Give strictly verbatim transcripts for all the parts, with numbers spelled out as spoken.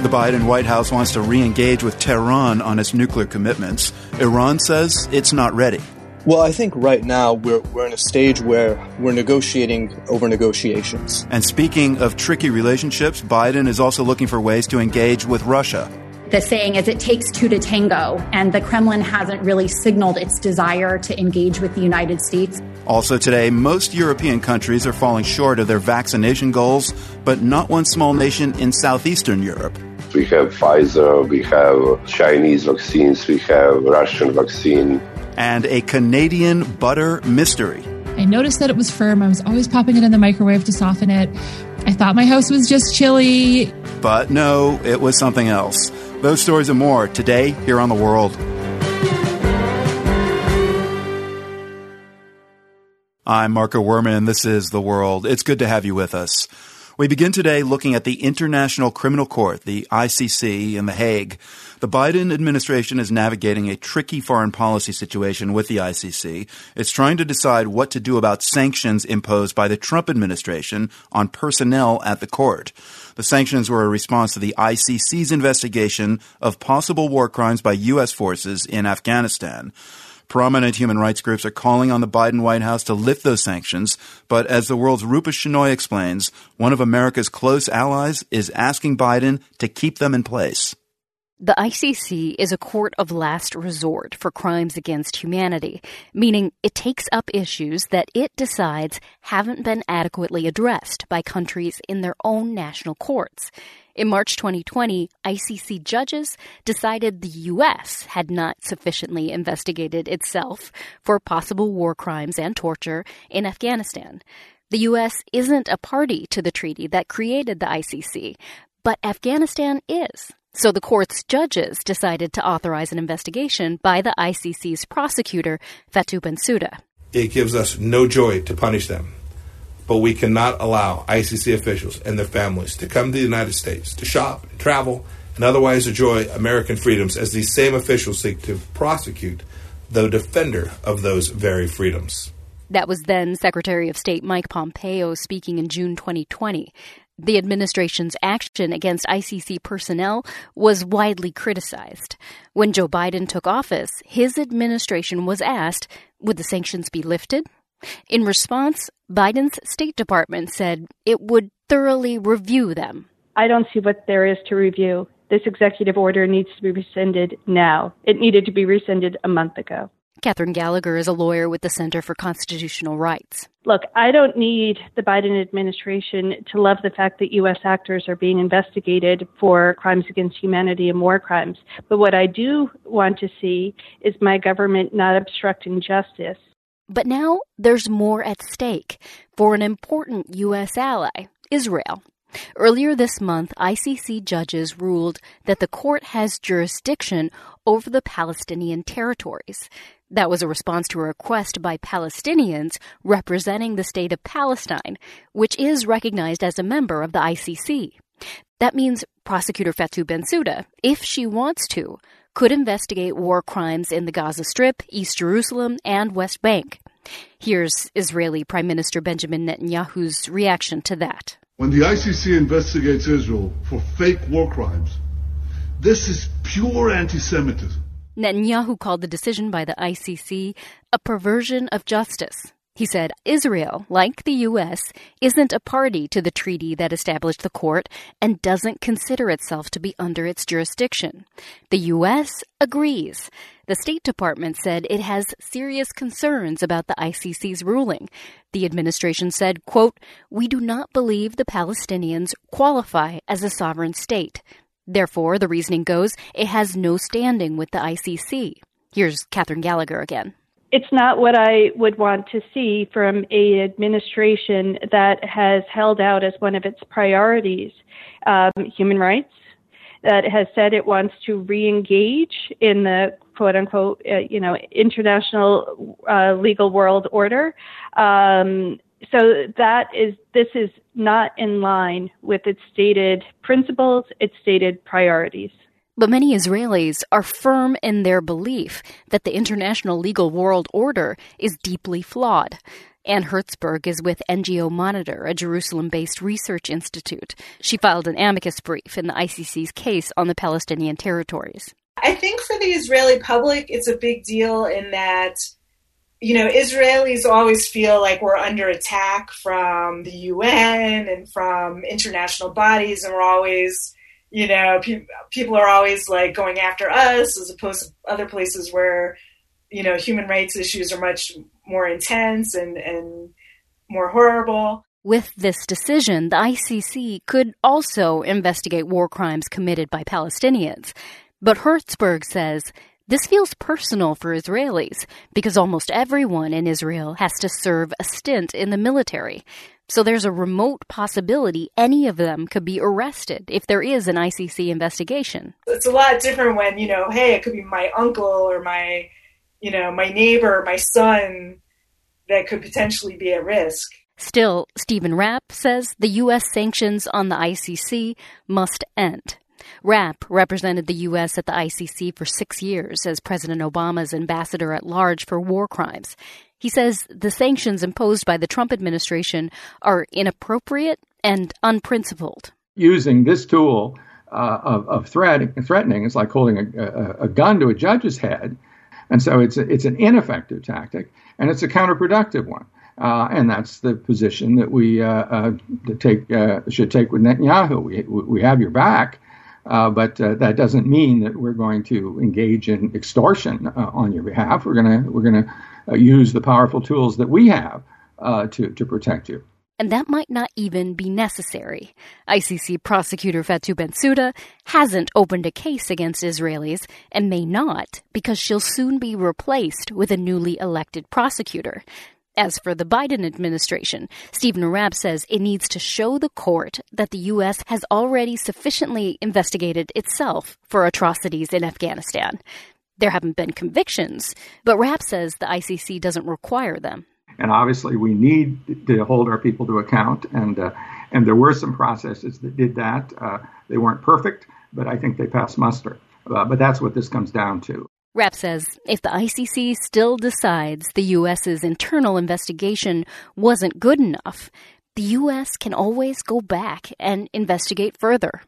The Biden White House wants to re-engage with Tehran on its nuclear commitments. Iran says it's not ready. Well, I think right now we're we're in a stage where we're negotiating over negotiations. And speaking of tricky relationships, Biden is also looking for ways to engage with Russia. The saying is it takes two to tango, and the Kremlin hasn't really signaled its desire to engage with the United States. Also today, most European countries are falling short of their vaccination goals, but not one small nation in southeastern Europe. We have Pfizer, we have Chinese vaccines, we have Russian vaccine. And a Canadian butter mystery. I noticed that it was firm. I was always popping it in the microwave to soften it. I thought my house was just chilly. But no, it was something else. Those stories and more today here on The World. I'm Marco Werman. This is The World. It's good to have you with us. We begin today looking at the International Criminal Court, the I C C, in The Hague. The Biden administration is navigating a tricky foreign policy situation with the I C C. It's trying to decide what to do about sanctions imposed by the Trump administration on personnel at the court. The sanctions were a response to the I C C's investigation of possible war crimes by U S forces in Afghanistan. Prominent human rights groups are calling on the Biden White House to lift those sanctions, but as The World's Rupa Shenoy explains, one of America's close allies is asking Biden to keep them in place. The I C C is a court of last resort for crimes against humanity, meaning it takes up issues that it decides haven't been adequately addressed by countries in their own national courts. In March twenty twenty, I C C judges decided the U S had not sufficiently investigated itself for possible war crimes and torture in Afghanistan. The U S isn't a party to the treaty that created the I C C, but Afghanistan is. So the court's judges decided to authorize an investigation by the I C C's prosecutor, Fatou Bensouda. It gives us no joy to punish them. But we cannot allow I C C officials and their families to come to the United States to shop, travel, and otherwise enjoy American freedoms as these same officials seek to prosecute the defender of those very freedoms. That was then Secretary of State Mike Pompeo speaking in June twenty twenty. The administration's action against I C C personnel was widely criticized. When Joe Biden took office, his administration was asked, would the sanctions be lifted? In response, Biden's State Department said it would thoroughly review them. I don't see what there is to review. This executive order needs to be rescinded now. It needed to be rescinded a month ago. Catherine Gallagher is a lawyer with the Center for Constitutional Rights. Look, I don't need the Biden administration to love the fact that U S actors are being investigated for crimes against humanity and war crimes. But what I do want to see is my government not obstructing justice. But now there's more at stake for an important U S ally, Israel. Earlier this month, I C C judges ruled that the court has jurisdiction over the Palestinian territories. That was a response to a request by Palestinians representing the state of Palestine, which is recognized as a member of the I C C. That means Prosecutor Fatou Bensouda, if she wants to, could investigate war crimes in the Gaza Strip, East Jerusalem, and West Bank. Here's Israeli Prime Minister Benjamin Netanyahu's reaction to that. When the I C C investigates Israel for fake war crimes, this is pure anti-Semitism. Netanyahu called the decision by the I C C a perversion of justice. He said Israel, like the U S, isn't a party to the treaty that established the court and doesn't consider itself to be under its jurisdiction. The U S agrees. The State Department said it has serious concerns about the I C C's ruling. The administration said, quote, "We do not believe the Palestinians qualify as a sovereign state. Therefore, the reasoning goes, it has no standing with the I C C." Here's Catherine Gallagher again. It's not what I would want to see from an administration that has held out as one of its priorities um, human rights, that has said it wants to re-engage in the quote-unquote, uh, you know, international uh, legal world order. Um, so that is, this is not in line with its stated principles, its stated priorities. But many Israelis are firm in their belief that the international legal world order is deeply flawed. Ann Hertzberg is with N G O Monitor, a Jerusalem-based research institute. She filed an amicus brief in the I C C's case on the Palestinian territories. I think for the Israeli public, it's a big deal in that, you know, Israelis always feel like we're under attack from the U N and from international bodies, and we're always, you know, pe- people are always like going after us as opposed to other places where, you know, human rights issues are much more intense and, and more horrible. With this decision, the I C C could also investigate war crimes committed by Palestinians. But Hertzberg says this feels personal for Israelis because almost everyone in Israel has to serve a stint in the military. So there's a remote possibility any of them could be arrested if there is an I C C investigation. It's a lot different when, you know, hey, it could be my uncle or my, you know, my neighbor, my son that could potentially be at risk. Still, Stephen Rapp says the U S sanctions on the I C C must end. Rapp represented the U S at the I C C for six years as President Obama's ambassador at large for war crimes. He says the sanctions imposed by the Trump administration are inappropriate and unprincipled. Using this tool uh, of, of threat, threatening is like holding a, a, a gun to a judge's head. And so it's a, it's an ineffective tactic, and it's a counterproductive one. Uh, and that's the position that we uh, uh, take uh, should take with Netanyahu. We we have your back. Uh, but uh, that doesn't mean that we're going to engage in extortion uh, on your behalf. We're gonna we're gonna uh, use the powerful tools that we have uh, to to protect you. And that might not even be necessary. I C C prosecutor Fatou Bensouda hasn't opened a case against Israelis and may not because she'll soon be replaced with a newly elected prosecutor. As for the Biden administration, Stephen Rapp says it needs to show the court that the U S has already sufficiently investigated itself for atrocities in Afghanistan. There haven't been convictions, but Rapp says the I C C doesn't require them. And obviously we need to hold our people to account, and uh, and there were some processes that did that. Uh, they weren't perfect, but I think they passed muster. Uh, but that's what this comes down to. Rapp says if the I C C still decides the U S's internal investigation wasn't good enough, the U S can always go back and investigate further.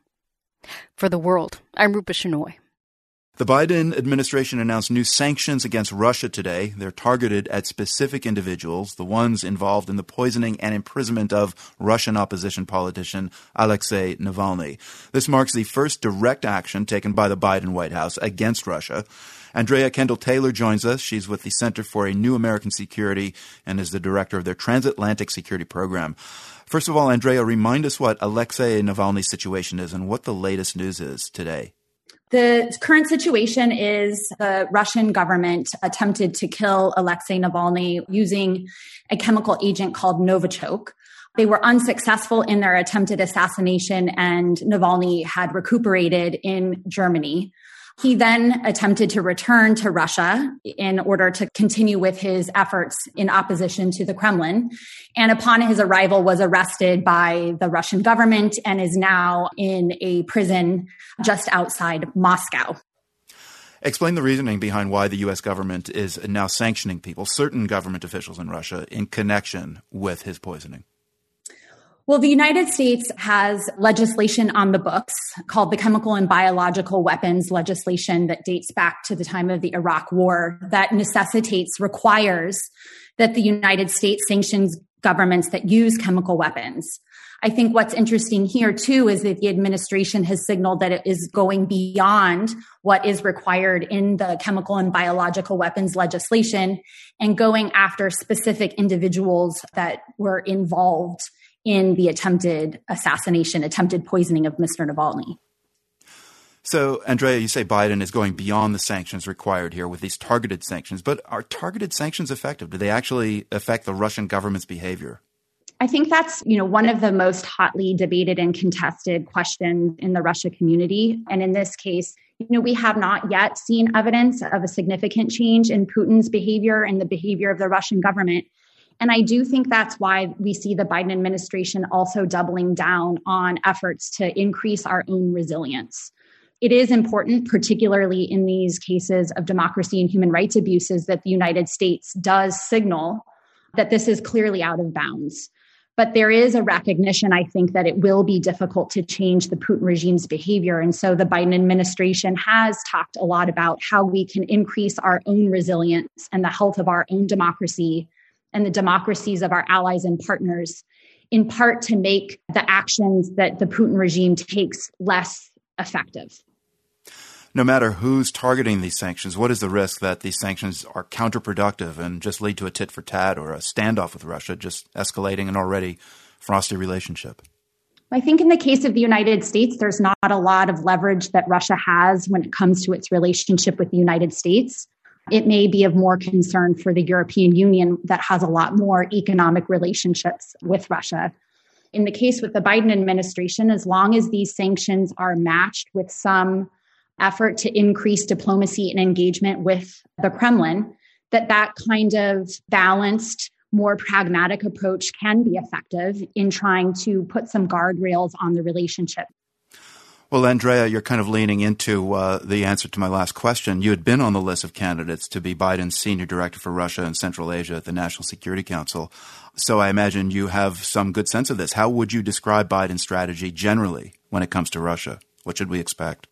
For The World, I'm Rupa Shenoy. The Biden administration announced new sanctions against Russia today. They're targeted at specific individuals, the ones involved in the poisoning and imprisonment of Russian opposition politician Alexei Navalny. This marks the first direct action taken by the Biden White House against Russia. Andrea Kendall-Taylor joins us. She's with the Center for a New American Security and is the director of their Transatlantic Security Program. First of all, Andrea, remind us what Alexei Navalny's situation is and what the latest news is today. The current situation is the Russian government attempted to kill Alexei Navalny using a chemical agent called Novichok. They were unsuccessful in their attempted assassination, and Navalny had recuperated in Germany. He then attempted to return to Russia in order to continue with his efforts in opposition to the Kremlin. And upon his arrival, was arrested by the Russian government and is now in a prison just outside Moscow. Explain the reasoning behind why the U S government is now sanctioning people, certain government officials in Russia, in connection with his poisoning. Well, the United States has legislation on the books called the Chemical and Biological Weapons legislation that dates back to the time of the Iraq War that necessitates, requires that the United States sanctions governments that use chemical weapons. I think what's interesting here, too, is that the administration has signaled that it is going beyond what is required in the chemical and biological weapons legislation and going after specific individuals that were involved in the attempted assassination, attempted poisoning of Mister Navalny. So, Andrea, you say Biden is going beyond the sanctions required here with these targeted sanctions, but are targeted sanctions effective? Do they actually affect the Russian government's behavior? I think that's, you know, one of the most hotly debated and contested questions in the Russia community. And in this case, you know, we have not yet seen evidence of a significant change in Putin's behavior and the behavior of the Russian government. And I do think that's why we see the Biden administration also doubling down on efforts to increase our own resilience. It is important, particularly in these cases of democracy and human rights abuses, that the United States does signal that this is clearly out of bounds. But there is a recognition, I think, that it will be difficult to change the Putin regime's behavior. And so the Biden administration has talked a lot about how we can increase our own resilience and the health of our own democracy and the democracies of our allies and partners, in part to make the actions that the Putin regime takes less effective. No matter who's targeting these sanctions, what is the risk that these sanctions are counterproductive and just lead to a tit for tat or a standoff with Russia, just escalating an already frosty relationship? I think in the case of the United States, there's not a lot of leverage that Russia has when it comes to its relationship with the United States. It may be of more concern for the European Union that has a lot more economic relationships with Russia. In the case with the Biden administration, as long as these sanctions are matched with some effort to increase diplomacy and engagement with the Kremlin, that that kind of balanced, more pragmatic approach can be effective in trying to put some guardrails on the relationship. Well, Andrea, you're kind of leaning into uh, the answer to my last question. You had been on the list of candidates to be Biden's senior director for Russia and Central Asia at the National Security Council. So I imagine you have some good sense of this. How would you describe Biden's strategy generally when it comes to Russia? What should we expect?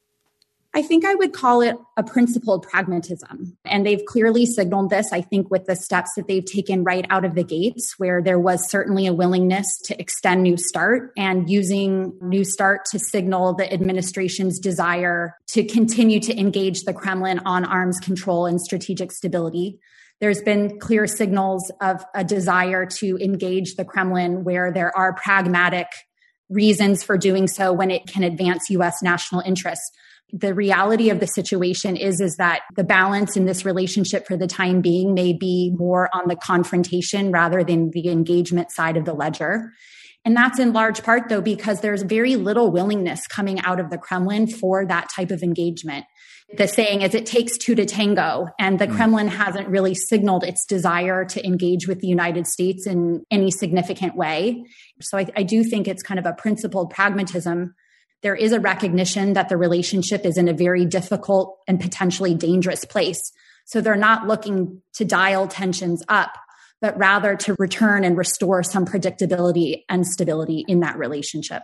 I think I would call it a principled pragmatism. And they've clearly signaled this, I think, with the steps that they've taken right out of the gates, where there was certainly a willingness to extend New START and using New START to signal the administration's desire to continue to engage the Kremlin on arms control and strategic stability. There's been clear signals of a desire to engage the Kremlin where there are pragmatic reasons for doing so when it can advance U S national interests. The reality of the situation is, is that the balance in this relationship for the time being may be more on the confrontation rather than the engagement side of the ledger. And that's in large part, though, because there's very little willingness coming out of the Kremlin for that type of engagement. The saying is it takes two to tango, and the mm. Kremlin hasn't really signaled its desire to engage with the United States in any significant way. So I, I do think it's kind of a principled pragmatism. There is a recognition that the relationship is in a very difficult and potentially dangerous place. So they're not looking to dial tensions up, but rather to return and restore some predictability and stability in that relationship.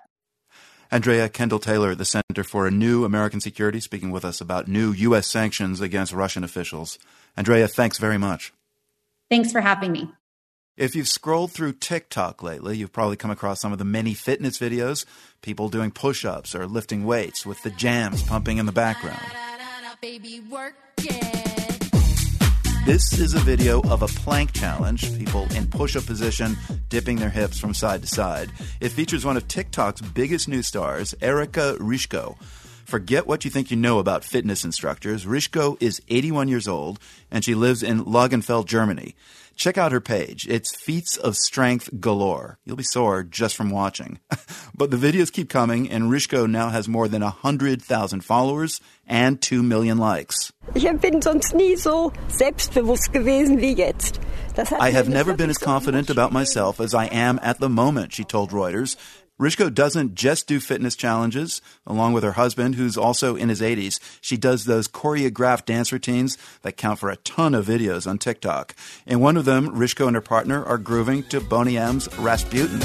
Andrea Kendall-Taylor at the Center for a New American Security, speaking with us about new U S sanctions against Russian officials. Andrea, thanks very much. Thanks for having me. If you've scrolled through TikTok lately, you've probably come across some of the many fitness videos, people doing push-ups or lifting weights with the jams pumping in the background. This is a video of a plank challenge, people in push-up position, dipping their hips from side to side. It features one of TikTok's biggest new stars, Erica Rischko. Forget what you think you know about fitness instructors. Rischko is eighty-one years old, and she lives in Langenfeld, Germany. Check out her page. It's feats of strength galore. You'll be sore just from watching. But the videos keep coming, and Rischko now has more than one hundred thousand followers and two million likes. Ich bin sonst nie so selbstbewusst gewesen wie jetzt. I have never been as confident about myself as I am at the moment, she told Reuters. Rischko doesn't just do fitness challenges. Along with her husband, who's also in his eighties, she does those choreographed dance routines that count for a ton of videos on TikTok. In one of them, Rischko and her partner are grooving to Boney M's Rasputin.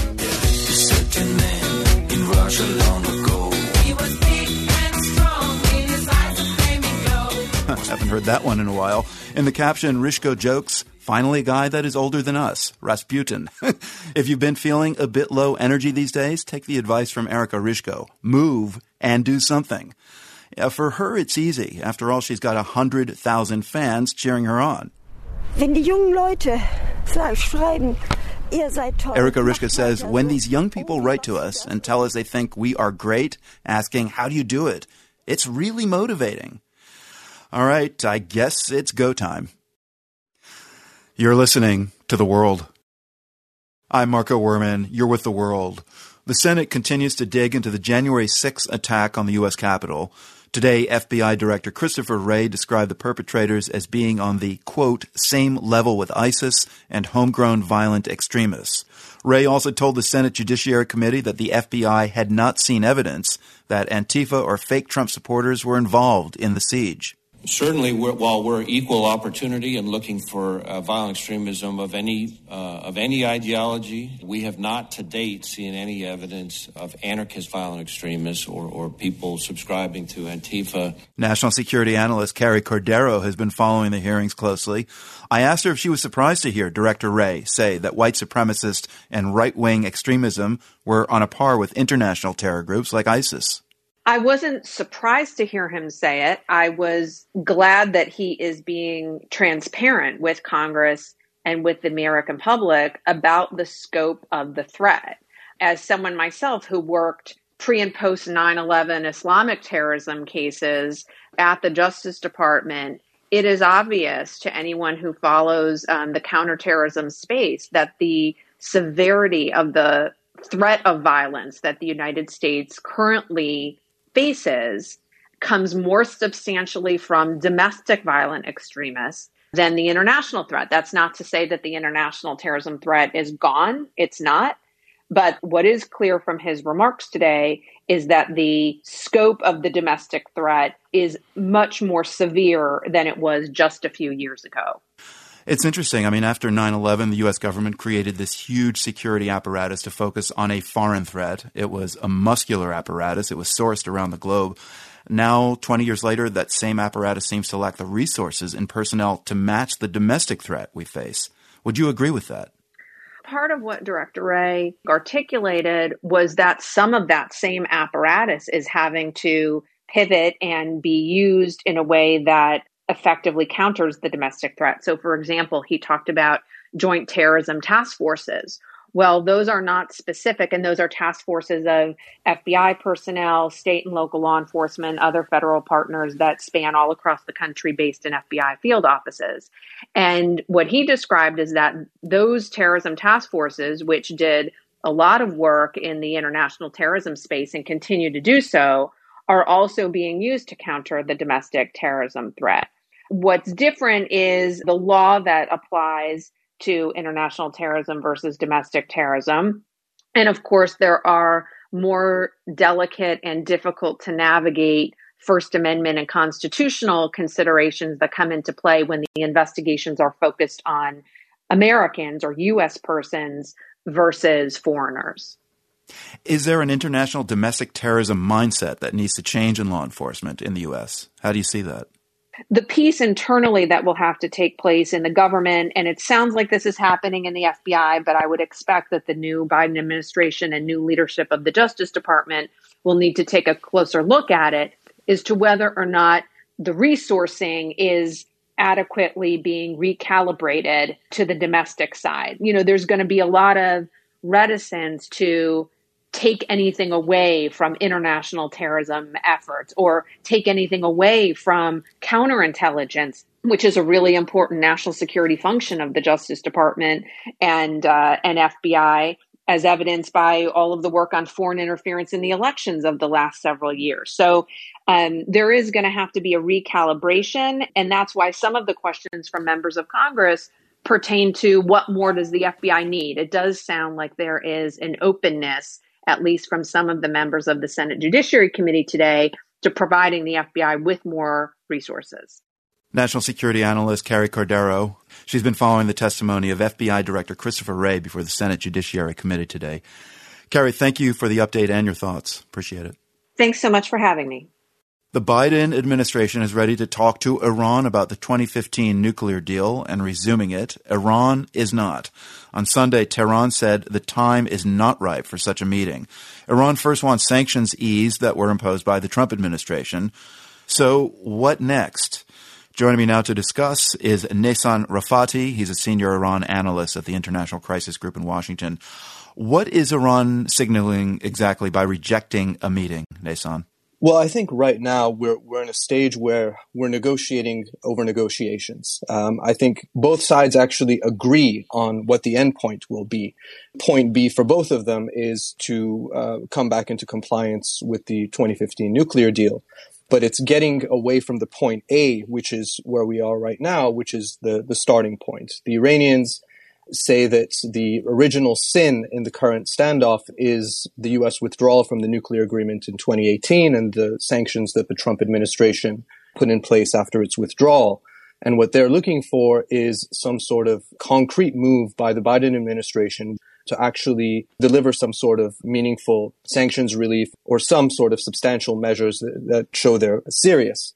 Haven't heard that one in a while. In the caption, Rischko jokes, "Finally a guy that is older than us, Rasputin." If you've been feeling a bit low energy these days, take the advice from Erica Rischko. Move and do something. Yeah, for her, it's easy. After all, she's got one hundred thousand fans cheering her on. Wenn die jungen Leute schreiben, ihr seid toll. Erica Rischko says, when these young people write to us and tell us they think we are great, asking, how do you do it? It's really motivating. All right, I guess it's go time. You're listening to The World. I'm Marco Werman. You're with The World. The Senate continues to dig into the January sixth attack on the U S Capitol. Today, F B I Director Christopher Wray described the perpetrators as being on the, quote, same level with ISIS and homegrown violent extremists. Wray also told the Senate Judiciary Committee that the F B I had not seen evidence that Antifa or fake Trump supporters were involved in the siege. Certainly, we're, while we're equal opportunity and looking for uh, violent extremism of any uh, of any ideology, we have not to date seen any evidence of anarchist violent extremists or, or people subscribing to Antifa. National security analyst Carrie Cordero has been following the hearings closely. I asked her if she was surprised to hear Director Wray say that white supremacist and right-wing extremism were on a par with international terror groups like ISIS. I wasn't surprised to hear him say it. I was glad that he is being transparent with Congress and with the American public about the scope of the threat. As someone myself who worked pre and post nine eleven Islamic terrorism cases at the Justice Department, it is obvious to anyone who follows um, the counterterrorism space that the severity of the threat of violence that the United States currently faces comes more substantially from domestic violent extremists than the international threat. That's not to say that the international terrorism threat is gone. It's not. But what is clear from his remarks today is that the scope of the domestic threat is much more severe than it was just a few years ago. It's interesting. I mean, after nine eleven, the U S government created this huge security apparatus to focus on a foreign threat. It was a muscular apparatus. It was sourced around the globe. Now, twenty years later, that same apparatus seems to lack the resources and personnel to match the domestic threat we face. Would you agree with that? Part of what Director Wray articulated was that some of that same apparatus is having to pivot and be used in a way that effectively counters the domestic threat. So, for example, he talked about joint terrorism task forces. Well, those are not specific, and those are task forces of F B I personnel, state and local law enforcement, other federal partners that span all across the country based in F B I field offices. And what he described is that those terrorism task forces, which did a lot of work in the international terrorism space and continue to do so, are also being used to counter the domestic terrorism threat. What's different is the law that applies to international terrorism versus domestic terrorism. And of course, there are more delicate and difficult to navigate First Amendment and constitutional considerations that come into play when the investigations are focused on Americans or U S persons versus foreigners. Is there an international domestic terrorism mindset that needs to change in law enforcement in the U S? How do you see that? The piece internally that will have to take place in the government, and it sounds like this is happening in the F B I, but I would expect that the new Biden administration and new leadership of the Justice Department will need to take a closer look at it, is to whether or not the resourcing is adequately being recalibrated to the domestic side. You know, there's going to be a lot of reticence to take anything away from international terrorism efforts or take anything away from counterintelligence, which is a really important national security function of the Justice Department and uh, and F B I, as evidenced by all of the work on foreign interference in the elections of the last several years. So um, there is going to have to be a recalibration, and that's why some of the questions from members of Congress pertain to what more does the F B I need. It does sound like there is an openness, at least from some of the members of the Senate Judiciary Committee today, to providing the F B I with more resources. National security analyst Carrie Cordero. She's been following the testimony of F B I Director Christopher Wray before the Senate Judiciary Committee today. Carrie, thank you for the update and your thoughts. Appreciate it. Thanks so much for having me. The Biden administration is ready to talk to Iran about the twenty fifteen nuclear deal and resuming it. Iran is not. On Sunday, Tehran said the time is not ripe for such a meeting. Iran first wants sanctions eased that were imposed by the Trump administration. So what next? Joining me now to discuss is Neysan Rafati. He's a senior Iran analyst at the International Crisis Group in Washington. What is Iran signaling exactly by rejecting a meeting, Neysan? Well, I think right now we're we're in a stage where we're negotiating over negotiations. Um, I think both sides actually agree on what the end point will be. Point B for both of them is to uh, come back into compliance with the twenty fifteen nuclear deal. But it's getting away from the point A, which is where we are right now, which is the, the starting point. The Iranians say that the original sin in the current standoff is the U S withdrawal from the nuclear agreement in twenty eighteen and the sanctions that the Trump administration put in place after its withdrawal. And what they're looking for is some sort of concrete move by the Biden administration to actually deliver some sort of meaningful sanctions relief or some sort of substantial measures that, that show they're serious.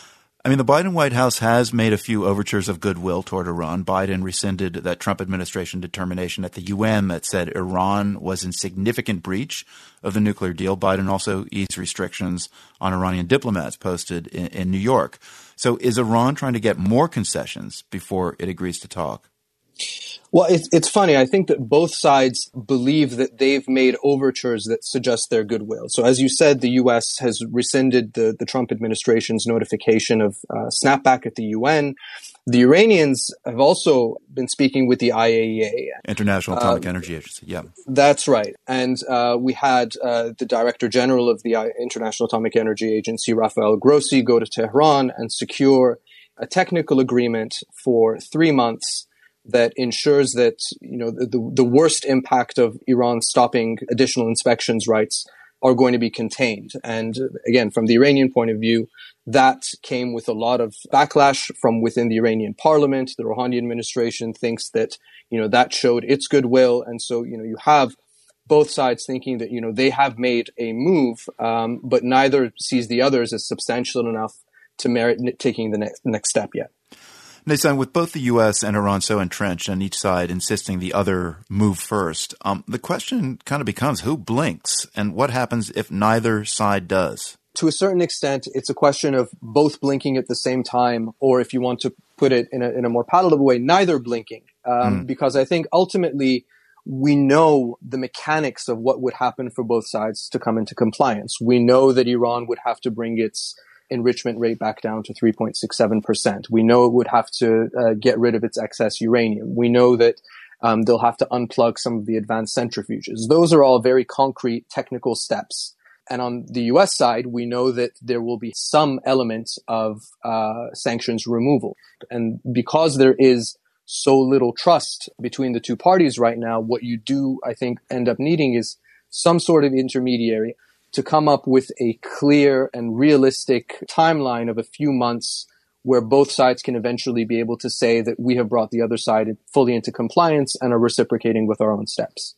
I mean, the Biden White House has made a few overtures of goodwill toward Iran. Biden rescinded that Trump administration determination at the U N that said Iran was in significant breach of the nuclear deal. Biden also eased restrictions on Iranian diplomats posted in, in New York. So is Iran trying to get more concessions before it agrees to talk? Well, it's, it's funny. I think that both sides believe that they've made overtures that suggest their goodwill. So as you said, the U S has rescinded the, the Trump administration's notification of uh, snapback at the U N. The Iranians have also been speaking with the I A E A. International Atomic uh, Energy Agency, yeah. That's right. And uh, we had uh, the Director General of the International Atomic Energy Agency, Rafael Grossi, go to Tehran and secure a technical agreement for three months that ensures that, you know, the, the, the worst impact of Iran stopping additional inspections rights are going to be contained. And again, from the Iranian point of view, that came with a lot of backlash from within the Iranian parliament. The Rouhani administration thinks that, you know, that showed its goodwill. And so, you know, you have both sides thinking that, you know, they have made a move, um, but neither sees the others as substantial enough to merit taking the next, next step yet. Neysan, with both the U S and Iran so entrenched and each side insisting the other move first, um, the question kind of becomes who blinks and what happens if neither side does? To a certain extent, it's a question of both blinking at the same time, or if you want to put it in a, in a more palatable way, neither blinking. Um, mm. Because I think ultimately we know the mechanics of what would happen for both sides to come into compliance. We know that Iran would have to bring its enrichment rate back down to three point six seven percent. We know it would have to uh, get rid of its excess uranium. We know that um, they'll have to unplug some of the advanced centrifuges. Those are all very concrete technical steps. And on the U S side, we know that there will be some element of uh, sanctions removal. And because there is so little trust between the two parties right now, what you do, I think, end up needing is some sort of intermediary to come up with a clear and realistic timeline of a few months where both sides can eventually be able to say that we have brought the other side fully into compliance and are reciprocating with our own steps.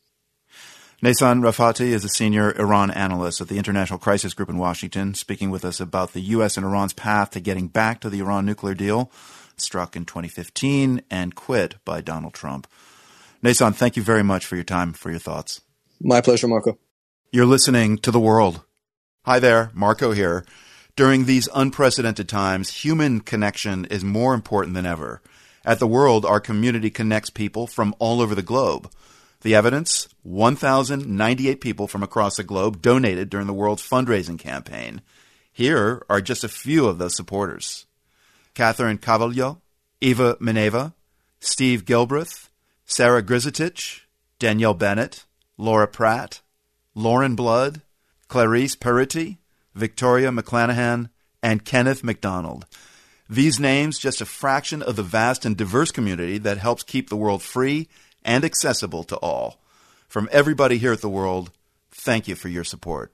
Neysan Rafati is a senior Iran analyst at the International Crisis Group in Washington, speaking with us about the U S and Iran's path to getting back to the Iran nuclear deal, struck in twenty fifteen and quit by Donald Trump. Neysan, thank you very much for your time, for your thoughts. My pleasure, Marco. You're listening to The World. Hi there, Marco here. During these unprecedented times, human connection is more important than ever. At The World, our community connects people from all over the globe. The evidence? one thousand ninety-eight people from across the globe donated during the World's fundraising campaign. Here are just a few of those supporters. Catherine Cavallo, Eva Mineva, Steve Gilbreth, Sarah Grizitich, Danielle Bennett, Laura Pratt, Lauren Blood, Clarice Perity, Victoria McClanahan, and Kenneth McDonald. These names, just a fraction of the vast and diverse community that helps keep the world free and accessible to all. From everybody here at The World, thank you for your support.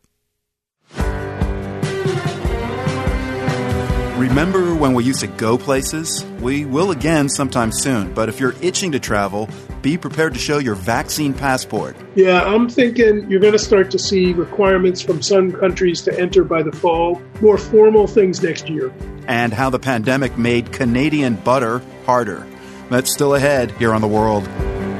Remember when we used to go places? We will again sometime soon, but if you're itching to travel, be prepared to show your vaccine passport. Yeah, I'm thinking you're going to start to see requirements from some countries to enter by the fall, more formal things next year. And how the pandemic made Canadian butter harder. That's still ahead here on The World.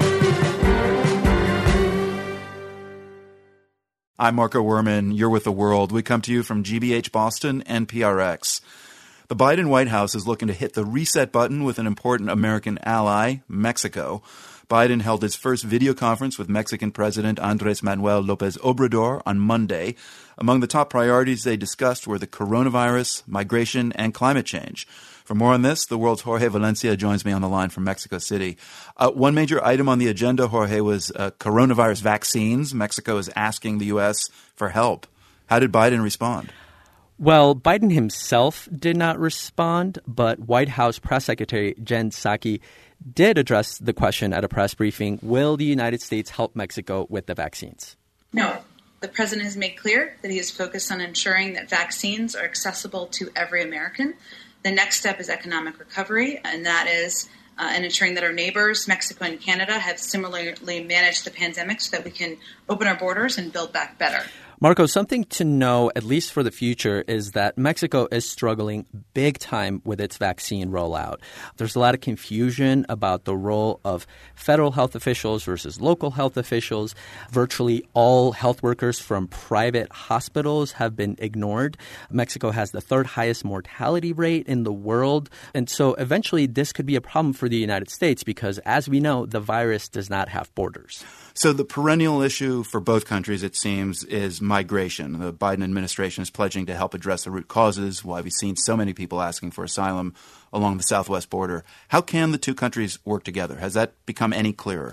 I'm Marco Werman. You're with The World. We come to you from G B H Boston and P R X. The Biden White House is looking to hit the reset button with an important American ally, Mexico. Biden held his first video conference with Mexican President Andrés Manuel López Obrador on Monday. Among the top priorities they discussed were the coronavirus, migration, and climate change. For more on this, The World's Jorge Valencia joins me on the line from Mexico City. Uh, one major item on the agenda, Jorge, was uh, coronavirus vaccines. Mexico is asking the U S for help. How did Biden respond? Well, Biden himself did not respond, but White House Press Secretary Jen Psaki did address the question at a press briefing. Will the United States help Mexico with the vaccines? No. The president has made clear that he is focused on ensuring that vaccines are accessible to every American. The next step is economic recovery, and that is uh, and ensuring that our neighbors, Mexico and Canada, have similarly managed the pandemic so that we can open our borders and build back better. Marco, something to know, at least for the future, is that Mexico is struggling big time with its vaccine rollout. There's a lot of confusion about the role of federal health officials versus local health officials. Virtually all health workers from private hospitals have been ignored. Mexico has the third highest mortality rate in the world. And so eventually this could be a problem for the United States because, as we know, the virus does not have borders. So the perennial issue for both countries, it seems, is migration. The Biden administration is pledging to help address the root causes, why we've seen so many people asking for asylum along the southwest border. How can the two countries work together? Has that become any clearer?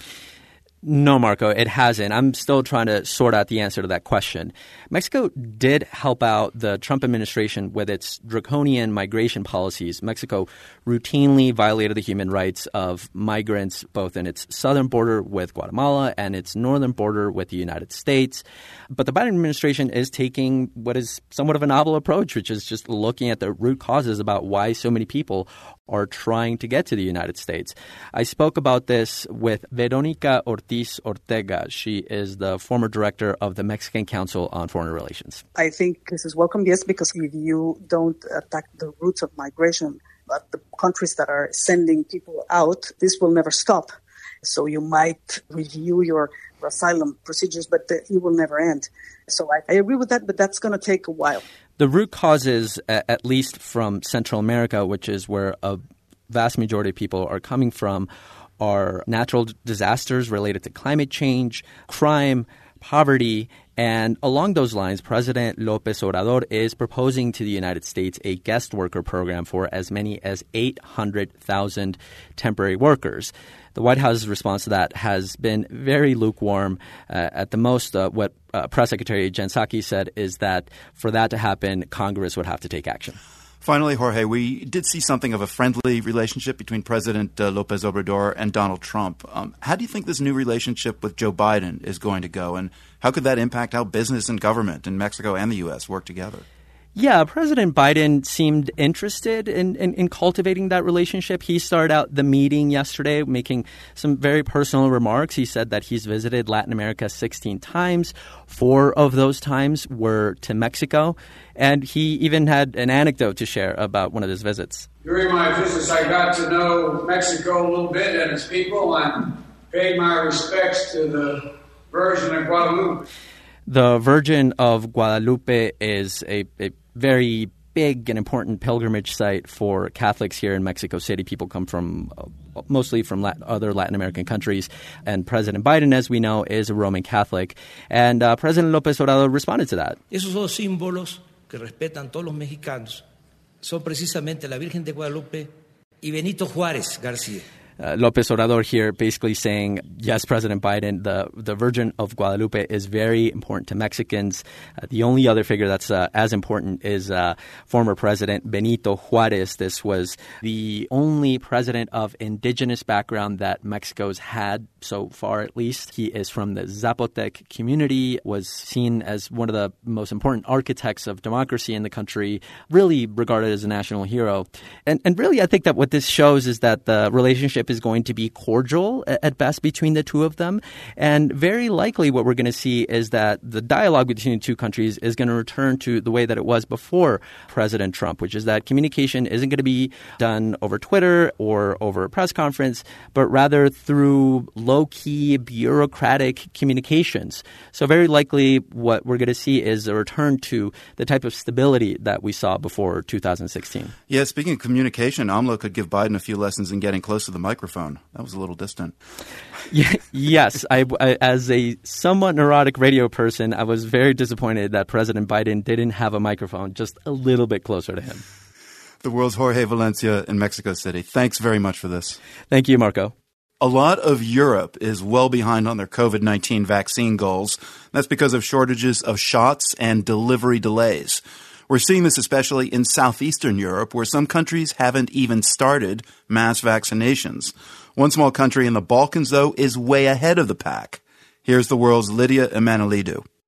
No, Marco, it hasn't. I'm still trying to sort out the answer to that question. Mexico did help out the Trump administration with its draconian migration policies. Mexico routinely violated the human rights of migrants both in its southern border with Guatemala and its northern border with the United States. But the Biden administration is taking what is somewhat of a novel approach, which is just looking at the root causes about why so many people are trying to get to the United States. I spoke about this with Veronica Ortiz Ortega. She is the former director of the Mexican Council on Foreign Relations. I think this is welcome, yes, because if you don't attack the roots of migration, but the countries that are sending people out, this will never stop. So you might review your asylum procedures, but it will never end. So I, I agree with that, but that's going to take a while. The root causes, at least from Central America, which is where a vast majority of people are coming from, are natural disasters related to climate change, crime, poverty. And along those lines, President López Obrador is proposing to the United States a guest worker program for as many as eight hundred thousand temporary workers. The White House's response to that has been very lukewarm. Uh, at the most, uh, what uh, Press Secretary Jen Psaki said is that for that to happen, Congress would have to take action. Finally, Jorge, we did see something of a friendly relationship between President uh, López Obrador and Donald Trump. Um, how do you think this new relationship with Joe Biden is going to go, and how could that impact how business and government in Mexico and the U S work together? Yeah, President Biden seemed interested in, in, in cultivating that relationship. He started out the meeting yesterday making some very personal remarks. He said that he's visited Latin America sixteen times. Four of those times were to Mexico. And he even had an anecdote to share about one of his visits. During my visits, I got to know Mexico a little bit and its people and paid my respects to the Virgin of Guadalupe. The Virgin of Guadalupe is a, a very big and important pilgrimage site for Catholics here in Mexico City. People come from uh, mostly from Latin, other Latin American countries. And President Biden, as we know, is a Roman Catholic. And uh, President López Obrador responded to that. Esos dos símbolos que respetan todos los mexicanos son precisamente la Virgen de Guadalupe y Benito Juárez García. Uh, López Obrador here basically saying, yes, President Biden, the, the Virgin of Guadalupe is very important to Mexicans. Uh, the only other figure that's uh, as important is uh, former President Benito Juárez. This was the only president of indigenous background that Mexico's had so far, at least. He is from the Zapotec community, was seen as one of the most important architects of democracy in the country, really regarded as a national hero. And, and really, I think that what this shows is that the relationship is going to be cordial at best between the two of them. And very likely what we're going to see is that the dialogue between the two countries is going to return to the way that it was before President Trump, which is that communication isn't going to be done over Twitter or over a press conference, but rather through low-key bureaucratic communications. So very likely what we're going to see is a return to the type of stability that we saw before two thousand sixteen. Yeah, speaking of communication, AMLO could give Biden a few lessons in getting close to the microphone. That was a little distant. Yeah, yes. I, I, as a somewhat neurotic radio person, I was very disappointed that President Biden didn't have a microphone just a little bit closer to him. The world's Jorge Valencia in Mexico City. Thanks very much for this. Thank you, Marco. A lot of Europe is well behind on their COVID nineteen vaccine goals. That's because of shortages of shots and delivery delays. We're seeing this especially in southeastern Europe, where some countries haven't even started mass vaccinations. One small country in the Balkans, though, is way ahead of the pack. Here's the world's Lydia Emanuelidou.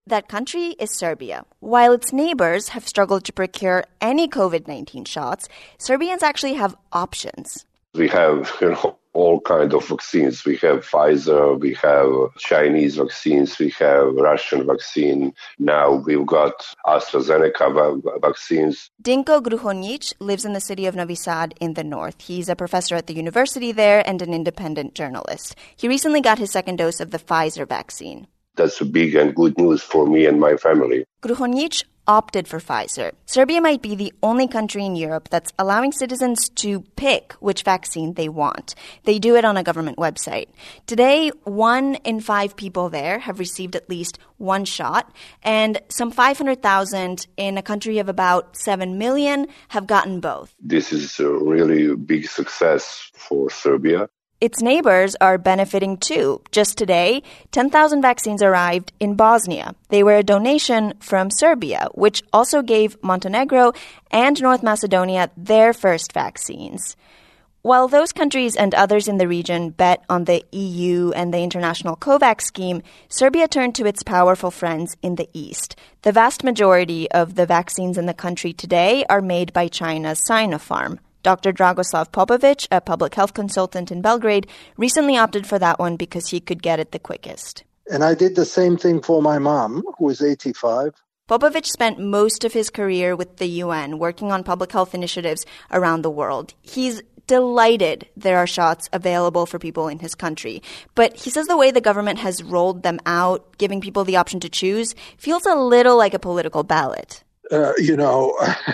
That country is Serbia. While its neighbors have struggled to procure any COVID nineteen shots, Serbians actually have options. We have, you know, all kinds of vaccines. We have Pfizer, we have Chinese vaccines, we have Russian vaccine. Now we've got AstraZeneca va- vaccines. Dinko Gruhonjic lives in the city of Novi Sad in the north. He's a professor at the university there and an independent journalist. He recently got his second dose of the Pfizer vaccine. That's a big and good news for me and my family. Gruhonjic opted for Pfizer. Serbia might be the only country in Europe that's allowing citizens to pick which vaccine they want. They do it on a government website. Today, one in five people there have received at least one shot, and some five hundred thousand in a country of about seven million have gotten both. This is a really big success for Serbia. Its neighbors are benefiting too. Just today, ten thousand vaccines arrived in Bosnia. They were a donation from Serbia, which also gave Montenegro and North Macedonia their first vaccines. While those countries and others in the region bet on the E U and the international COVAX scheme, Serbia turned to its powerful friends in the East. The vast majority of the vaccines in the country today are made by China's Sinopharm. Doctor Dragoslav Popovic, a public health consultant in Belgrade, recently opted for that one because he could get it the quickest. And I did the same thing for my mom, who is eighty-five. Popovic spent most of his career with the U N, working on public health initiatives around the world. He's delighted there are shots available for people in his country. But he says the way the government has rolled them out, giving people the option to choose, feels a little like a political ballot. Uh, you know,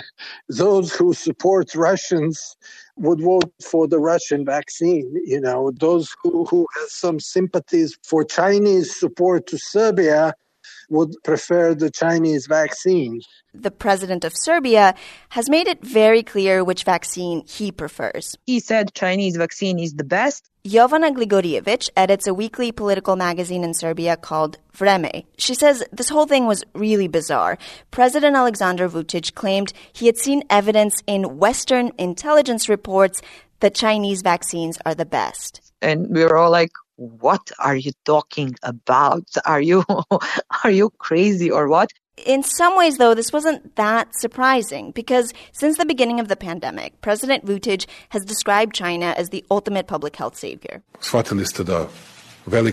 those who support Russians would vote for the Russian vaccine. You know, those who, who have some sympathies for Chinese support to Serbia would prefer the Chinese vaccine. The president of Serbia has made it very clear which vaccine he prefers. He said Chinese vaccine is the best. Jovana Gligorijevic edits a weekly political magazine in Serbia called Vreme. She says this whole thing was really bizarre. President Aleksandar Vučić claimed he had seen evidence in Western intelligence reports that Chinese vaccines are the best. And we were all like, what are you talking about? Are you are you crazy or what? In some ways, though, this wasn't that surprising because since the beginning of the pandemic, President Vučić has described China as the ultimate public health savior. This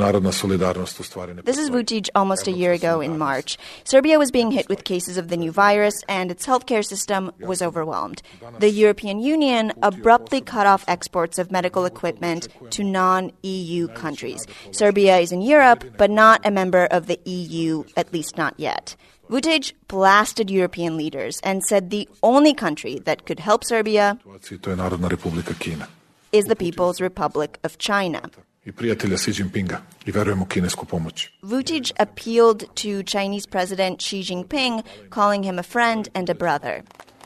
is Vučić almost a year ago in March. Serbia was being hit with cases of the new virus, and its healthcare system was overwhelmed. The European Union abruptly cut off exports of medical equipment to non-E U countries. Serbia is in Europe, but not a member of the E U, at least not yet. Vučić blasted European leaders and said the only country that could help Serbia is the People's Republic of China. Vučić appealed to Chinese President Xi Jinping, calling him a friend and a brother.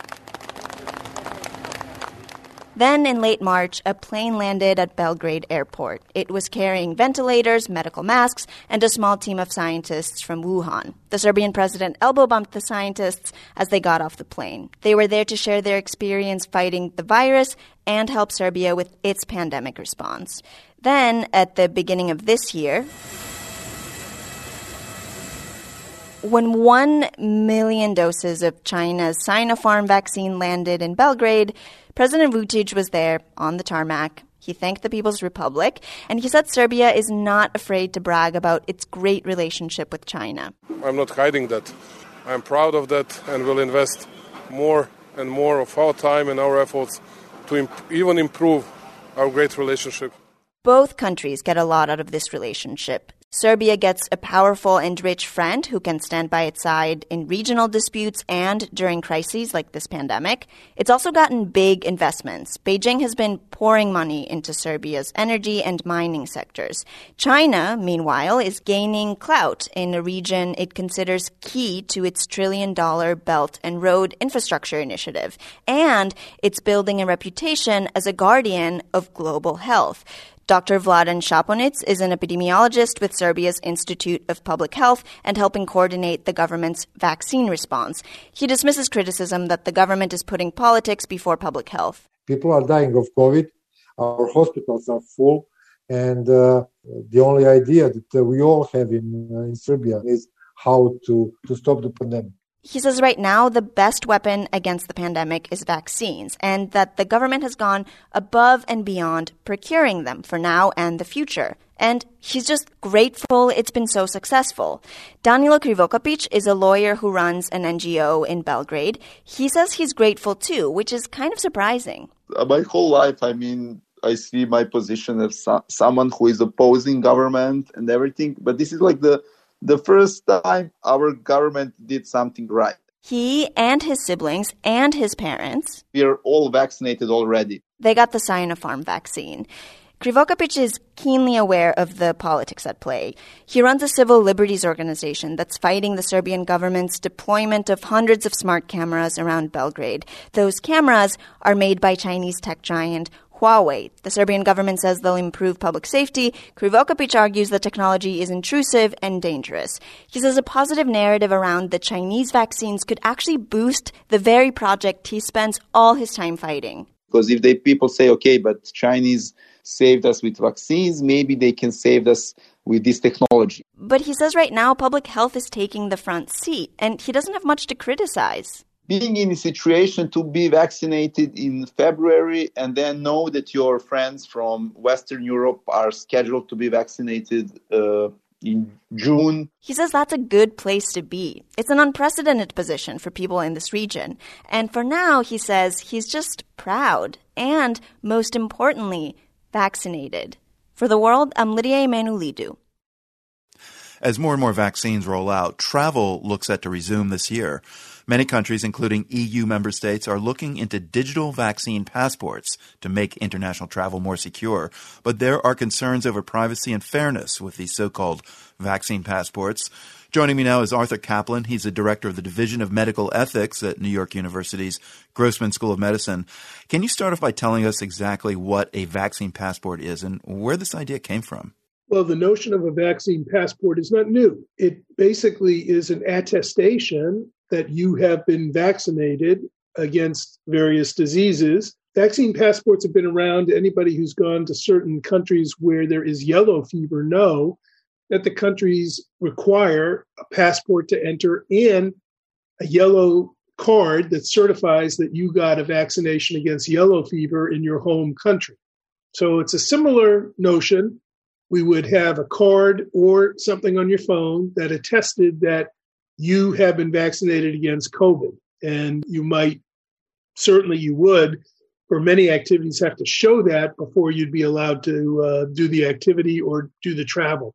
Then, in late March, a plane landed at Belgrade Airport. It was carrying ventilators, medical masks, and a small team of scientists from Wuhan. The Serbian president elbow-bumped the scientists as they got off the plane. They were there to share their experience fighting the virus and help Serbia with its pandemic response. Then, at the beginning of this year, when one million doses of China's Sinopharm vaccine landed in Belgrade, President Vučić was there on the tarmac. He thanked the People's Republic, and he said Serbia is not afraid to brag about its great relationship with China. I'm not hiding that. I'm proud of that and will invest more and more of our time and our efforts to imp- even improve our great relationship. Both countries get a lot out of this relationship. Serbia gets a powerful and rich friend who can stand by its side in regional disputes and during crises like this pandemic. It's also gotten big investments. Beijing has been pouring money into Serbia's energy and mining sectors. China, meanwhile, is gaining clout in a region it considers key to its trillion-dollar Belt and Road Infrastructure Initiative. And it's building a reputation as a guardian of global health. Doctor Vladan Šaponec is an epidemiologist with Serbia's Institute of Public Health and helping coordinate the government's vaccine response. He dismisses criticism that the government is putting politics before public health. People are dying of COVID. Our hospitals are full. And uh, the only idea that uh, we all have in, uh, in Serbia is how to, to stop the pandemic. He says right now the best weapon against the pandemic is vaccines, and that the government has gone above and beyond procuring them for now and the future. And he's just grateful it's been so successful. Danilo Krivokapic is a lawyer who runs an N G O in Belgrade. He says he's grateful too, which is kind of surprising. My whole life, I mean, I see my position as so- someone who is opposing government and everything, but this is like the The first time our government did something right. He and his siblings and his parents, We are all vaccinated already. they got the Sinopharm vaccine. Krivokapic is keenly aware of the politics at play. He runs a civil liberties organization that's fighting the Serbian government's deployment of hundreds of smart cameras around Belgrade. Those cameras are made by Chinese tech giant Huawei. The Serbian government says they'll improve public safety. Krivokapic argues the technology is intrusive and dangerous. He says a positive narrative around the Chinese vaccines could actually boost the very project he spends all his time fighting. Because if they people say, okay, but Chinese saved us with vaccines, maybe they can save us with this technology. But he says right now public health is taking the front seat, and he doesn't have much to criticize. Being in a situation to be vaccinated in February and then know that your friends from Western Europe are scheduled to be vaccinated uh, in June. He says that's a good place to be. It's an unprecedented position for people in this region. And for now, he says he's just proud and, most importantly, vaccinated. For The World, I'm Lydia Emanuelidou. As more and more vaccines roll out, travel looks set to resume this year. Many countries, including E U member states, are looking into digital vaccine passports to make international travel more secure. But there are concerns over privacy and fairness with these so-called vaccine passports. Joining me now is Arthur Kaplan. He's the director of the Division of Medical Ethics at New York University's Grossman School of Medicine. Can you start off by telling us exactly what a vaccine passport is and where this idea came from? Well, the notion of a vaccine passport is not new. It basically is an attestation that you have been vaccinated against various diseases. Vaccine passports have been around. Anybody who's gone to certain countries where there is yellow fever know that the countries require a passport to enter and a yellow card that certifies that you got a vaccination against yellow fever in your home country. So it's a similar notion. We would have a card or something on your phone that attested that you have been vaccinated against COVID. And you might, certainly you would, for many activities, have to show that before you'd be allowed to uh, do the activity or do the travel.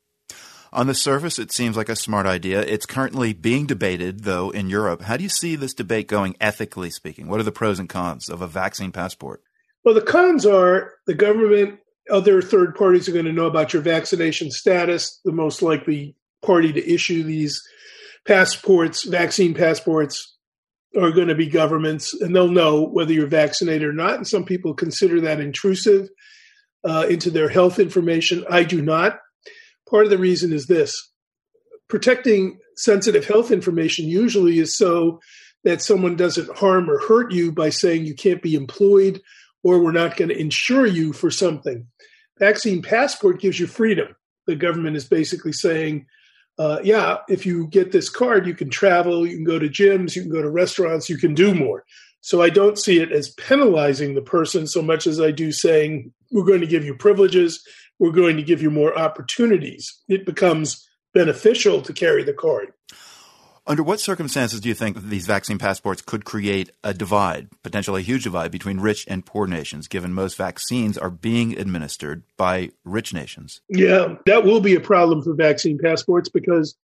On the surface, it seems like a smart idea. It's currently being debated, though, in Europe. How do you see this debate going, ethically speaking? What are the pros and cons of a vaccine passport? Well, the cons are the government, other third parties are going to know about your vaccination status. The most likely party to issue these passports, vaccine passports, are going to be governments, and they'll know whether you're vaccinated or not. And some people consider that intrusive uh, into their health information. I do not. Part of the reason is this. Protecting sensitive health information usually is so that someone doesn't harm or hurt you by saying you can't be employed or we're not going to insure you for something. Vaccine passport gives you freedom. The government is basically saying, uh, yeah, if you get this card, you can travel, you can go to gyms, you can go to restaurants, you can do more. So I don't see it as penalizing the person so much as I do saying, we're going to give you privileges, we're going to give you more opportunities. It becomes beneficial to carry the card. Under what circumstances do you think these vaccine passports could create a divide, potentially a huge divide, between rich and poor nations, given most vaccines are being administered by rich nations? Yeah, that will be a problem for vaccine passports because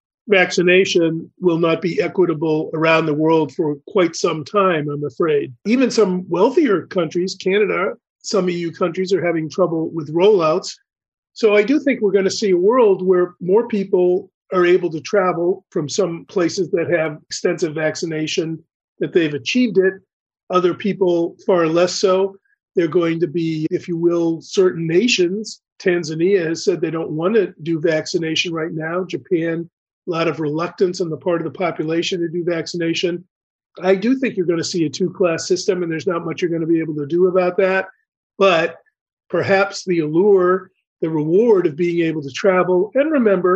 vaccination will not be equitable around the world for quite some time, I'm afraid. Even some wealthier countries, Canada, some E U countries are having trouble with rollouts. So I do think we're going to see a world where more people are able to travel from some places that have extensive vaccination, that they've achieved it. Other people far less so. They're going to be, if you will, certain nations. Tanzania has said they don't want to do vaccination right now. Japan, a lot of reluctance on the part of the population to do vaccination. I do think you're going to see a two-class system, and there's not much you're going to be able to do about that. But perhaps the allure, the reward of being able to travel, and remember,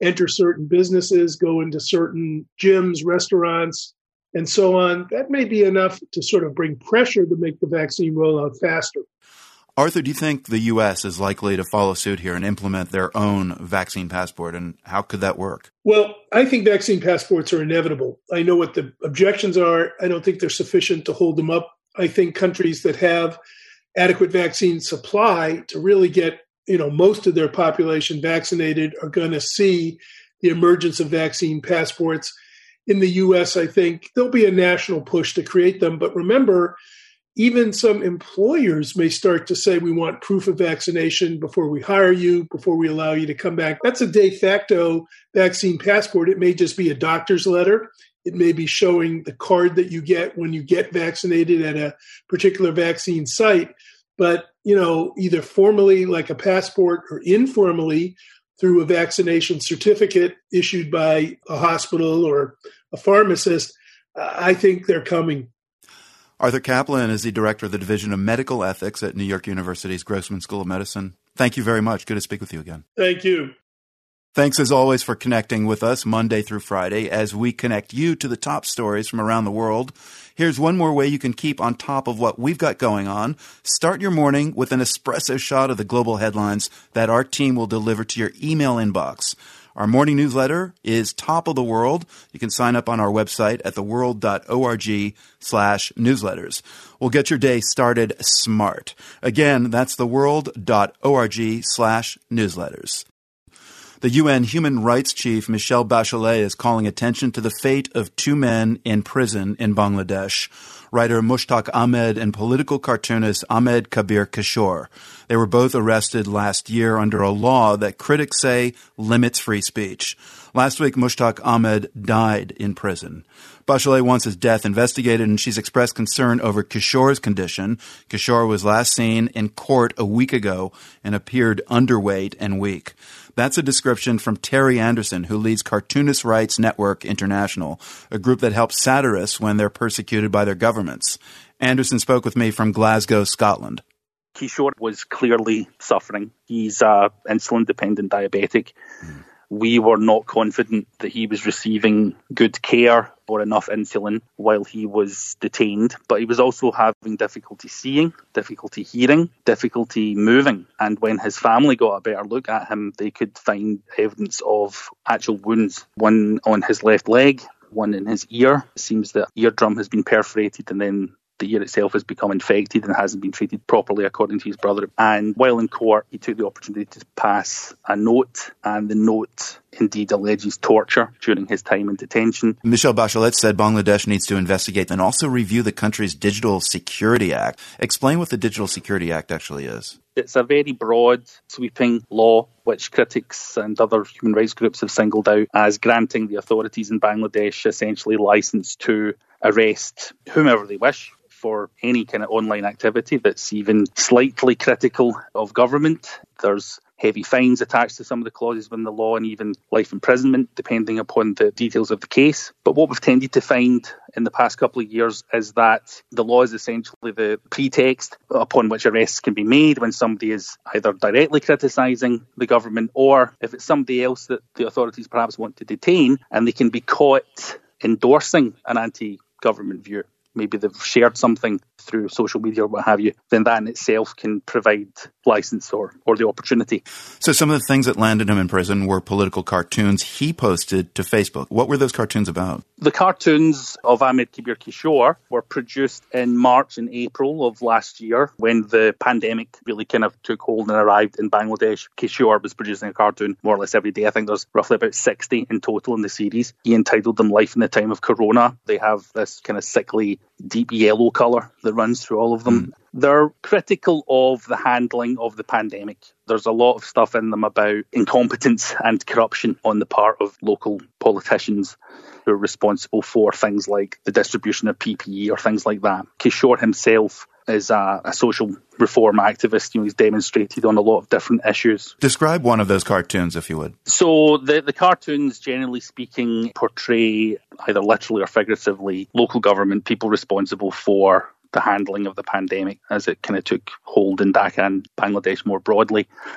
enter certain businesses, go into certain gyms, restaurants, and so on. That may be enough to sort of bring pressure to make the vaccine rollout faster. Arthur, do you think the U S is likely to follow suit here and implement their own vaccine passport? And how could that work? Well, I think vaccine passports are inevitable. I know what the objections are. I don't think they're sufficient to hold them up. I think countries that have adequate vaccine supply to really get, you know, most of their population vaccinated are going to see the emergence of vaccine passports. In the U S, I think there'll be a national push to create them. But remember, even some employers may start to say, we want proof of vaccination before we hire you, before we allow you to come back. That's a de facto vaccine passport. It may just be a doctor's letter. It may be showing the card that you get when you get vaccinated at a particular vaccine site. But, you know, either formally like a passport or informally through a vaccination certificate issued by a hospital or a pharmacist, I think they're coming. Arthur Kaplan is the director of the Division of Medical Ethics at New York University's Grossman School of Medicine. Thank you very much. Good to speak with you again. Thank you. Thanks, as always, for connecting with us Monday through Friday as we connect you to the top stories from around the world. Here's one more way you can keep on top of what we've got going on. Start your morning with an espresso shot of the global headlines that our team will deliver to your email inbox. Our morning newsletter is Top of the World. You can sign up on our website at theworld.org slash newsletters. We'll get your day started smart. Again, that's theworld.org slash newsletters. The U N Human Rights Chief, Michelle Bachelet, is calling attention to the fate of two men in prison in Bangladesh. Writer Mushtaq Ahmed and political cartoonist Ahmed Kabir Kishore. They were both arrested last year under a law that critics say limits free speech. Last week, Mushtaq Ahmed died in prison. Bachelet wants his death investigated, and she's expressed concern over Kishore's condition. Kishore was last seen in court a week ago and appeared underweight and weak. That's a description from Terry Anderson, who leads Cartoonist Rights Network International, a group that helps satirists when they're persecuted by their governments. Anderson spoke with me from Glasgow, Scotland. Kishore was clearly suffering. He's an insulin-dependent diabetic. Mm. We were not confident that he was receiving good care or enough insulin while he was detained. But he was also having difficulty seeing, difficulty hearing, difficulty moving. And when his family got a better look at him, they could find evidence of actual wounds, one on his left leg, one in his ear. It seems the eardrum has been perforated, and then the ear itself has become infected and hasn't been treated properly, according to his brother. And while in court, he took the opportunity to pass a note, and the note indeed alleges torture during his time in detention. Michelle Bachelet said Bangladesh needs to investigate and also review the country's Digital Security Act. Explain what the Digital Security Act actually is. It's a very broad, sweeping law which critics and other human rights groups have singled out as granting the authorities in Bangladesh essentially license to arrest whomever they wish for any kind of online activity that's even slightly critical of government. There's heavy fines attached to some of the clauses within the law, and even life imprisonment, depending upon the details of the case. But what we've tended to find in the past couple of years is that the law is essentially the pretext upon which arrests can be made when somebody is either directly criticising the government, or if it's somebody else that the authorities perhaps want to detain, and they can be caught endorsing an anti-government view. Maybe they've shared something through social media or what have you, then that in itself can provide license or, or the opportunity. So some of the things that landed him in prison were political cartoons he posted to Facebook. What were those cartoons about? The cartoons of Ahmed Kabir Kishore were produced in March and April of last year when the pandemic really kind of took hold and arrived in Bangladesh. Kishore was producing a cartoon more or less every day. I think there's roughly about sixty in total in the series. He entitled them Life in the Time of Corona. They have this kind of sickly, deep yellow colour that runs through all of them. Mm. They're critical of the handling of the pandemic. There's a lot of stuff in them about incompetence and corruption on the part of local politicians who are responsible for things like the distribution of P P E or things like that. Kishore himself is a, a social reform activist. You know, he's demonstrated on a lot of different issues. Describe one of those cartoons, if you would. So the, the cartoons, generally speaking, portray either literally or figuratively local government, people responsible for the handling of the pandemic as it kind of took hold in Dhaka and Bangladesh more broadly.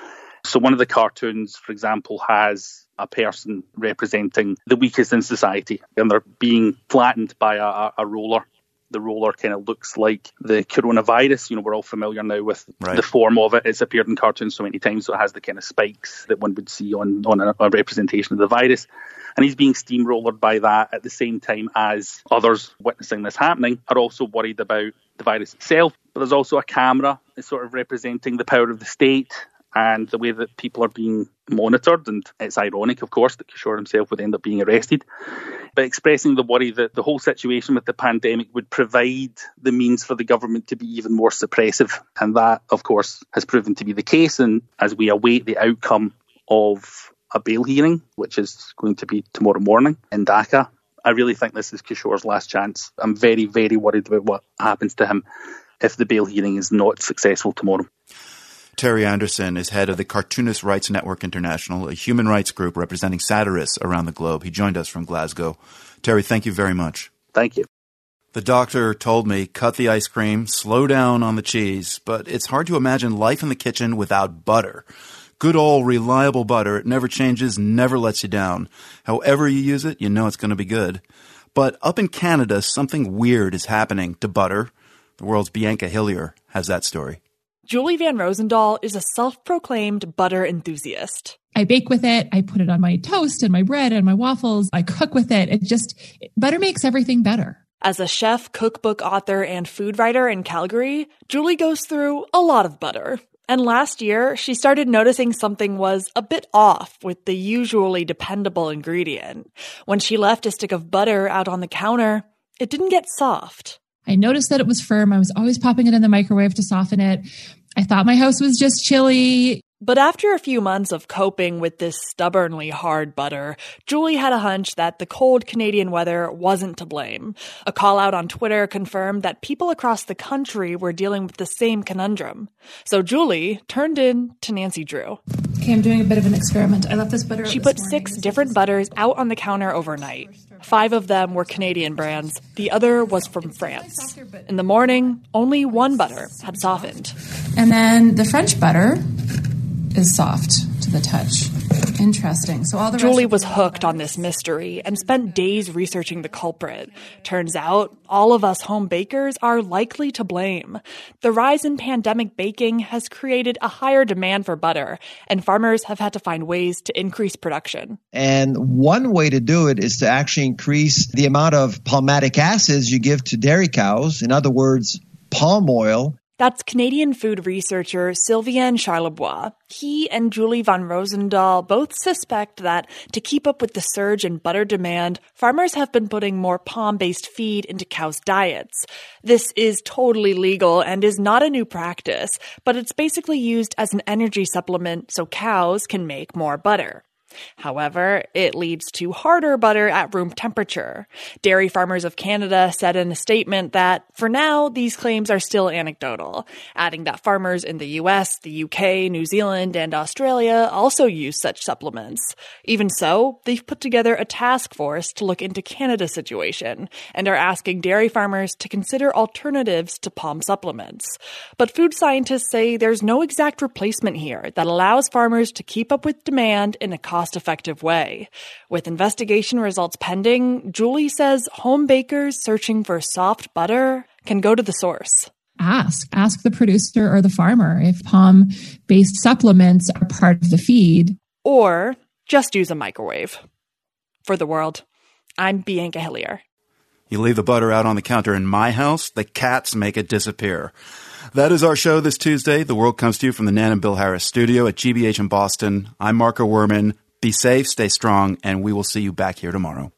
So one of the cartoons, for example, has a person representing the weakest in society, and they're being flattened by a, a roller. The roller kind of looks like the coronavirus. You know, we're all familiar now with right. the form of it. It's appeared in cartoons so many times, so it has the kind of spikes that one would see on, on a, a representation of the virus. And he's being steamrollered by that at the same time as others witnessing this happening are also worried about the virus itself. But there's also a camera that's sort of representing the power of the state and the way that people are being monitored. And it's ironic, of course, that Kishore himself would end up being arrested. But expressing the worry that the whole situation with the pandemic would provide the means for the government to be even more suppressive. And that, of course, has proven to be the case. And as we await the outcome of a bail hearing, which is going to be tomorrow morning in Dhaka, I really think this is Kishore's last chance. I'm very, very worried about what happens to him if the bail hearing is not successful tomorrow. Terry Anderson is head of the Cartoonist Rights Network International, a human rights group representing satirists around the globe. He joined us from Glasgow. Terry, thank you very much. Thank you. The doctor told me, cut the ice cream, slow down on the cheese, but it's hard to imagine life in the kitchen without butter. Good old reliable butter. It never changes, never lets you down. However you use it, you know it's going to be good. But up in Canada, something weird is happening to butter. The world's Bianca Hillier has that story. Julie Van Rosendaal is a self-proclaimed butter enthusiast. I bake with it. I put it on my toast and my bread and my waffles. I cook with it. It just, butter makes everything better. As a chef, cookbook author, and food writer in Calgary, Julie goes through a lot of butter. And last year, she started noticing something was a bit off with the usually dependable ingredient. When she left a stick of butter out on the counter, it didn't get soft. I noticed that it was firm. I was always popping it in the microwave to soften it. I thought my house was just chilly. But after a few months of coping with this stubbornly hard butter, Julie had a hunch that the cold Canadian weather wasn't to blame. A call out on Twitter confirmed that people across the country were dealing with the same conundrum. So Julie turned in to Nancy Drew. Okay, I'm doing a bit of an experiment. I left this butter out She this put morning. six different butters out on the counter overnight. Five of them were Canadian brands. The other was from France. In the morning, only one butter had softened. And then the French butter is soft to the touch. Interesting. So all the Julie was hooked on this mystery and spent days researching the culprit. Turns out, all of us home bakers are likely to blame. The rise in pandemic baking has created a higher demand for butter, and farmers have had to find ways to increase production. And one way to do it is to actually increase the amount of palmatic acids you give to dairy cows. In other words, palm oil. That's Canadian food researcher Sylvain Charlebois. He and Julie Van Rosendaal both suspect that to keep up with the surge in butter demand, farmers have been putting more palm-based feed into cows' diets. This is totally legal and is not a new practice, but it's basically used as an energy supplement so cows can make more butter. However, it leads to harder butter at room temperature. Dairy Farmers of Canada said in a statement that, for now, these claims are still anecdotal, adding that farmers in the U S, the U K, New Zealand, and Australia also use such supplements. Even so, they've put together a task force to look into Canada's situation and are asking dairy farmers to consider alternatives to palm supplements. But food scientists say there's no exact replacement here that allows farmers to keep up with demand in a cost-effective way. With investigation results pending, Julie says home bakers searching for soft butter can go to the source. Ask. Ask the producer or the farmer if palm-based supplements are part of the feed. Or just use a microwave. For The World, I'm Bianca Hillier. You leave the butter out on the counter in my house, the cats make it disappear. That is our show this Tuesday. The World comes to you from the Nan and Bill Harris studio at G B H in Boston. I'm Marco Werman. Be safe, stay strong, and we will see you back here tomorrow.